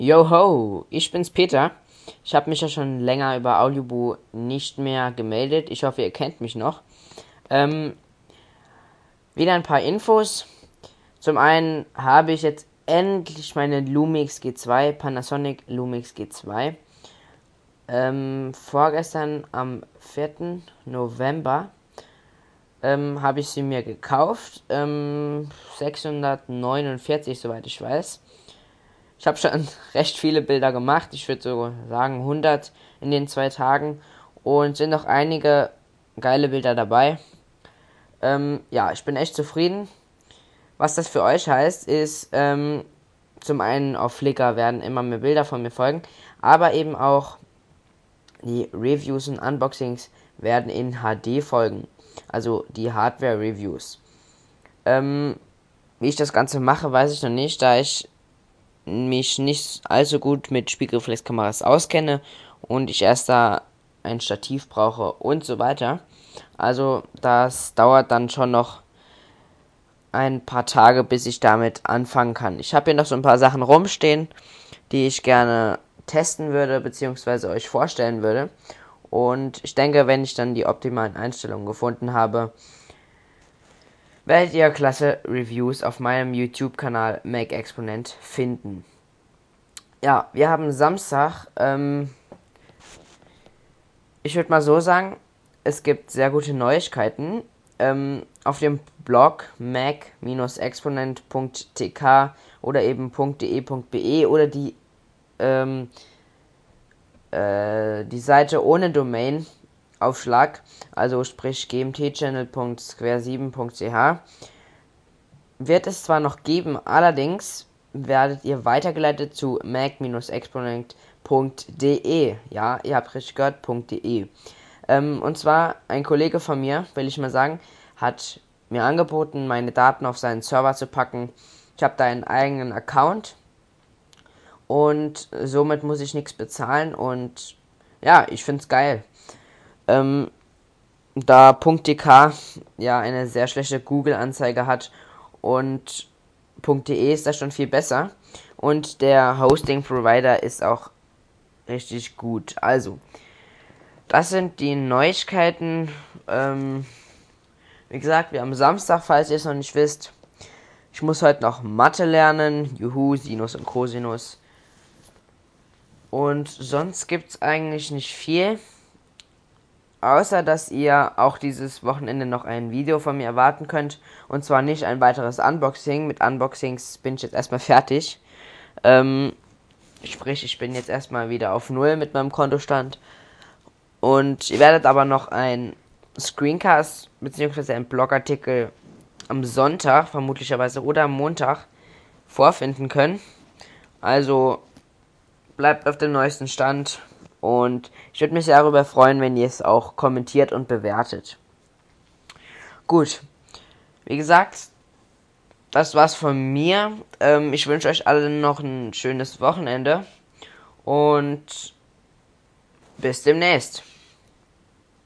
Yo ich bin's Peter. Ich habe mich ja schon länger über Audioboo nicht mehr gemeldet. Ich hoffe, ihr kennt mich noch. Ähm, Wieder ein paar Infos. Zum einen habe ich jetzt endlich meine Lumix G2, Panasonic Lumix G2. Vorgestern am 4. November habe ich sie mir gekauft. 649, soweit ich weiß. Ich habe schon recht viele Bilder gemacht. Ich würde so sagen 100 in den 2 Tagen. Und sind noch einige geile Bilder dabei. Ja, ich bin echt zufrieden. Was das für euch heißt, ist, zum einen auf Flickr werden immer mehr Bilder von mir folgen. Aber eben auch die Reviews und Unboxings werden in HD folgen. Also die Hardware-Reviews. Wie ich das Ganze mache, weiß ich noch nicht, da ich mich nicht allzu gut mit Spiegelreflexkameras auskenne und ich erst da ein Stativ brauche und so weiter. Also das dauert dann schon noch ein paar Tage, bis ich damit anfangen kann. Ich habe hier noch so ein paar Sachen rumstehen, die ich gerne testen würde, beziehungsweise euch vorstellen würde. Und ich denke, wenn ich dann die optimalen Einstellungen gefunden habe, werdet ihr klasse Reviews auf meinem YouTube-Kanal Mac Exponent finden. Ja, wir haben Samstag. Ich würde mal so sagen, es gibt sehr gute Neuigkeiten. Auf dem Blog mac-exponent.tk oder eben .de.be oder die Seite ohne Domain Aufschlag, also sprich gmtchannel.square7.ch, wird es zwar noch geben, allerdings werdet ihr weitergeleitet zu mac-exponent.de. Ja, ihr habt richtig gehört, .de. Und zwar ein Kollege von mir, will ich mal sagen, hat mir angeboten, meine Daten auf seinen Server zu packen. Ich habe da einen eigenen Account und somit muss ich nichts bezahlen und ja, ich find's geil. Da .dk ja eine sehr schlechte Google-Anzeige hat und .de ist da schon viel besser und der Hosting-Provider ist auch richtig gut. Also, das sind die Neuigkeiten. Wie gesagt, wir haben Samstag, falls ihr es noch nicht wisst. Ich muss heute noch Mathe lernen. Juhu, Sinus und Cosinus. Und sonst gibt's eigentlich nicht viel. Außer, dass ihr auch dieses Wochenende noch ein Video von mir erwarten könnt. Und zwar nicht ein weiteres Unboxing. Mit Unboxings bin ich jetzt erstmal fertig. Sprich, ich bin jetzt erstmal wieder auf Null mit meinem Kontostand. Und ihr werdet aber noch ein Screencast bzw. ein Blogartikel am Sonntag, vermutlicherweise, oder am Montag vorfinden können. Also bleibt auf dem neuesten Stand. Und ich würde mich sehr darüber freuen, wenn ihr es auch kommentiert und bewertet. Gut, wie gesagt, das war's von mir. Ich wünsche euch allen noch ein schönes Wochenende. Und bis demnächst.